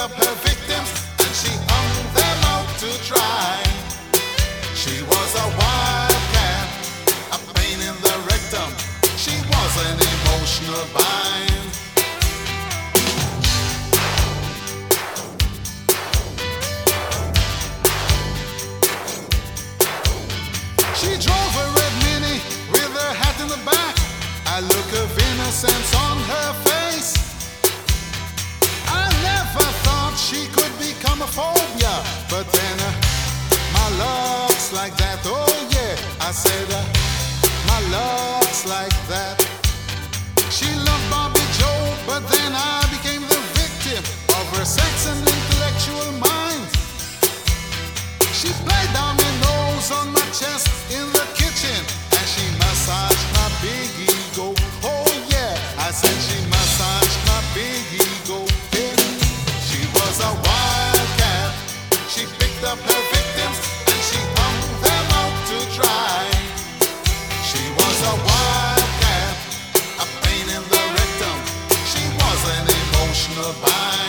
up her victims and she hung them out to dry. She was a wildcat, a pain in the rectum. She was an emotional bind. She drove a red Mini with her hat in the back, a look of innocence on her face. I never thought she could become a phobia, but then my luck's like that. Oh yeah, I said my luck's like that. She loved Bobby Joe, but then I became the victim of her sex and intellectual mind. She played dominoes on my chest in the kitchen, and she massaged my big ego. Oh yeah, I said she massaged my big ego. Yeah. She was a wildcat. She picked up her victims and she hung them out to dry. She was a wildcat, a pain in the rectum. She was an emotional bind.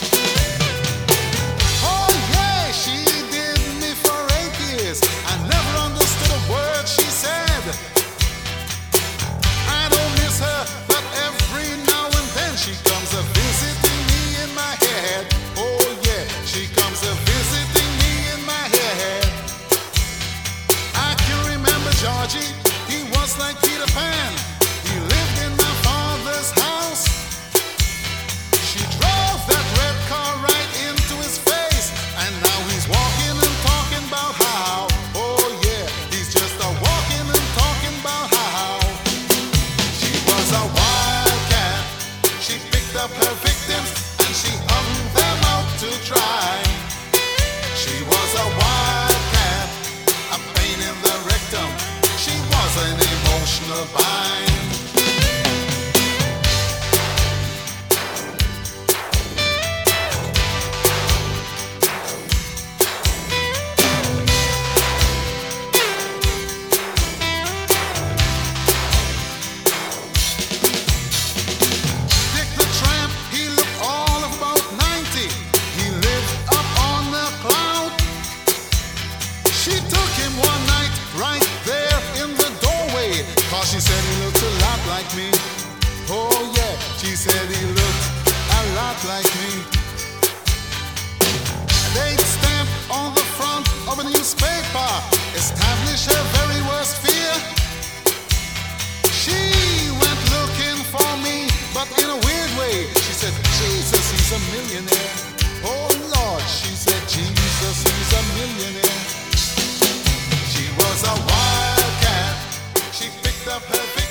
I never understood a word she said. I don't miss her, but every now and then she comes a visiting me in my head. Oh yeah, she comes a visiting me in my head. I can remember Georgie, he was like Peter Pan. He lived in my father's house. She drove that red car right into his face, and now he's walking and talking about how. Oh yeah, he's just a walking and talking about how. She was a wildcat. She picked up her victims and she hung them out to dry. She was a wildcat, a pain in the rectum. She was an emotional bind. One night, right there in the doorway, cause she said he looked a lot like me. Oh yeah, she said he looked a lot like me. A date stamp on the front of a newspaper established her very worst fear. She went looking for me, but in a weird way. She said, Jesus, he's a millionaire. Oh Lord, she said, Jesus, he's a millionaire. She was a wildcat. She picked up her